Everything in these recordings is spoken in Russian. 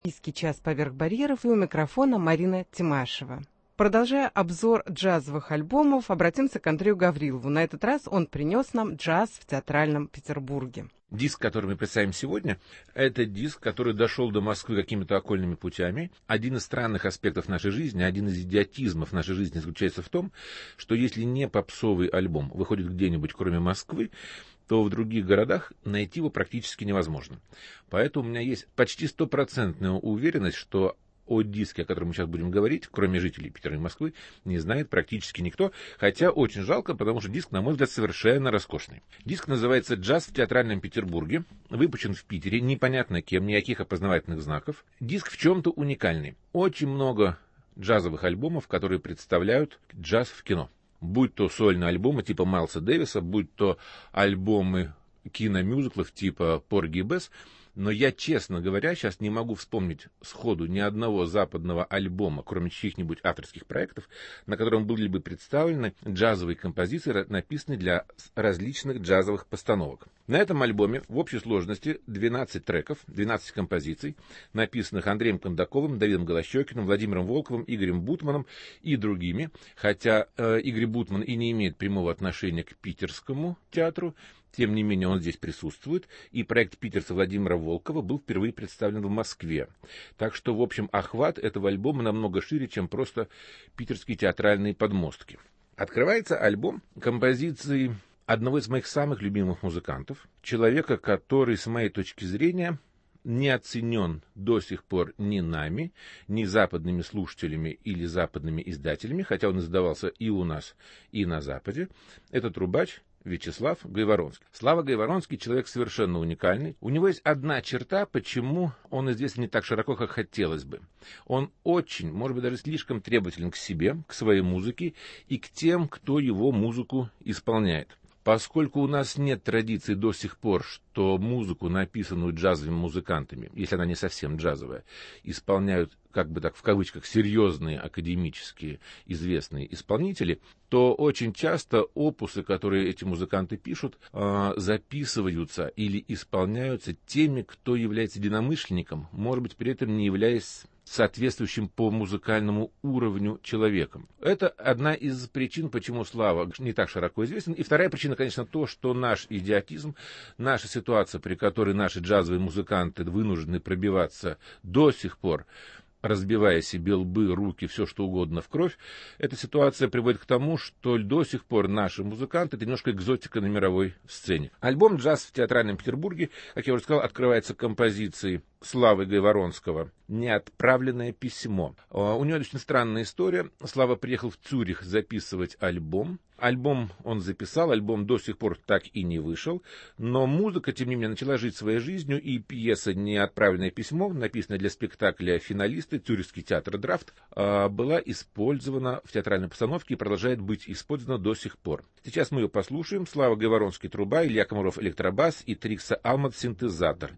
Иский час поверх барьеров, и у микрофона Марина Тимашева. Продолжая обзор джазовых альбомов, обратимся к Андрею Гаврилову. На этот раз он принес нам джаз в театральном Петербурге. Диск, который мы представим сегодня, это диск, который дошел до Москвы какими-то окольными путями. Один из странных аспектов нашей жизни, один из идиотизмов нашей жизни заключается в том, что если не попсовый альбом выходит где-нибудь, кроме Москвы, то в других городах найти его практически невозможно. Поэтому у меня есть почти стопроцентная уверенность, что о диске, о котором мы сейчас будем говорить, кроме жителей Питера и Москвы, не знает практически никто, хотя очень жалко, потому что диск, на мой взгляд, совершенно роскошный. Диск называется «Джаз в театральном Петербурге», выпущен в Питере, непонятно кем, никаких опознавательных знаков. Диск в чем-то уникальный. Очень много джазовых альбомов, которые представляют джаз в кино. Будь то сольные альбомы типа Майлса Дэвиса, будь то альбомы киномюзиклов типа «Порги и Бесс», но я, честно говоря, сейчас не могу вспомнить сходу ни одного западного альбома, кроме чьих-нибудь авторских проектов, на котором были бы представлены джазовые композиции, написанные для различных джазовых постановок. На этом альбоме в общей сложности 12 треков, 12 композиций, написанных Андреем Кондаковым, Давидом Голощекиным, Владимиром Волковым, Игорем Бутманом и другими, хотя Игорь Бутман и не имеет прямого отношения к питерскому театру, тем не менее, он здесь присутствует, и проект питерца Владимира Волкова был впервые представлен в Москве. Так что, в общем, охват этого альбома намного шире, чем просто питерские театральные подмостки. Открывается альбом композицией одного из моих самых любимых музыкантов, человека, который, с моей точки зрения, не оценен до сих пор ни нами, ни западными слушателями или западными издателями, хотя он издавался и у нас, и на Западе. Это трубач Вячеслав Гайворонский. Слава Гайворонский — человек совершенно уникальный. У него есть одна черта, почему он известен не так широко, как хотелось бы. Он очень, может быть, даже слишком требователен к себе, к своей музыке и к тем, кто его музыку исполняет. Поскольку у нас нет традиции до сих пор, что музыку, написанную джазовыми музыкантами, если она не совсем джазовая, исполняют, как бы так в кавычках, серьезные академические известные исполнители, то очень часто опусы, которые эти музыканты пишут, записываются или исполняются теми, кто является единомышленником, может быть, при этом не являясь соответствующим по музыкальному уровню человеком. Это одна из причин, почему Слава не так широко известен. И вторая причина, конечно, то, что наш идиотизм, наша ситуация, при которой наши джазовые музыканты вынуждены пробиваться до сих пор, разбивая себе лбы, руки, все что угодно в кровь, эта ситуация приводит к тому, что до сих пор наши музыканты — это немножко экзотика на мировой сцене. Альбом «Джаз в театральном Петербурге», как я уже сказал, открывается композицией Славы Гайворонского «Неотправленное письмо». У него очень странная история. Слава приехал в Цюрих записывать альбом. Альбом он записал, альбом до сих пор так и не вышел, но музыка, тем не менее, начала жить своей жизнью, и пьеса «Неотправленное письмо», написанная для спектакля «Финалисты», Цюрихский театр «Драфт», была использована в театральной постановке и продолжает быть использована до сих пор. Сейчас мы ее послушаем. Слава Гайворонский — труба, Илья Комаров — электробас и Трикса Алмат — синтезатор.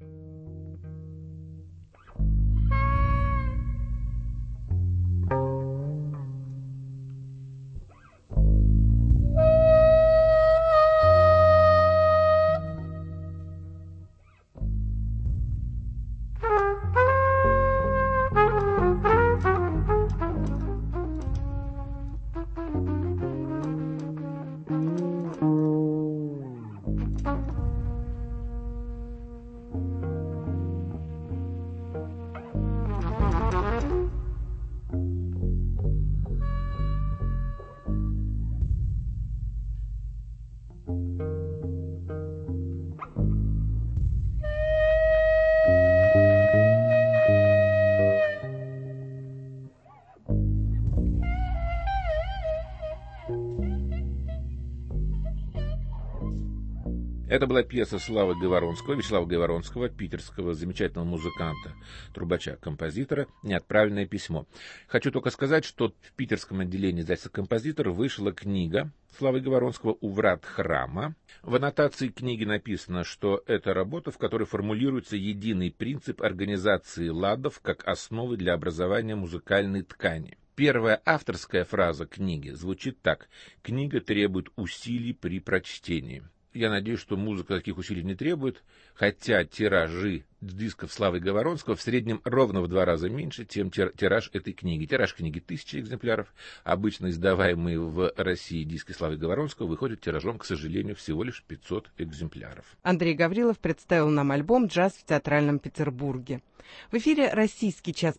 Это была пьеса Славы Гайворонского, Вячеслава Гайворонского, питерского замечательного музыканта, трубача, композитора, «Неотправленное письмо». Хочу только сказать, что в питерском отделении издательства «Композитор» вышла книга Славы Гайворонского «У врат храма». В аннотации книги написано, что это работа, в которой формулируется единый принцип организации ладов как основы для образования музыкальной ткани. Первая авторская фраза книги звучит так: «Книга требует усилий при прочтении». Я надеюсь, что музыка таких усилий не требует, хотя тиражи дисков Славы Говоронского в среднем ровно в 2 раза меньше, чем тираж этой книги. Тираж книги 1000 экземпляров. Обычно издаваемые в России диски Славы Говоронского выходят тиражом, к сожалению, всего лишь 500 экземпляров. Андрей Гаврилов представил нам альбом «Джаз в театральном Петербурге». В эфире «Российский час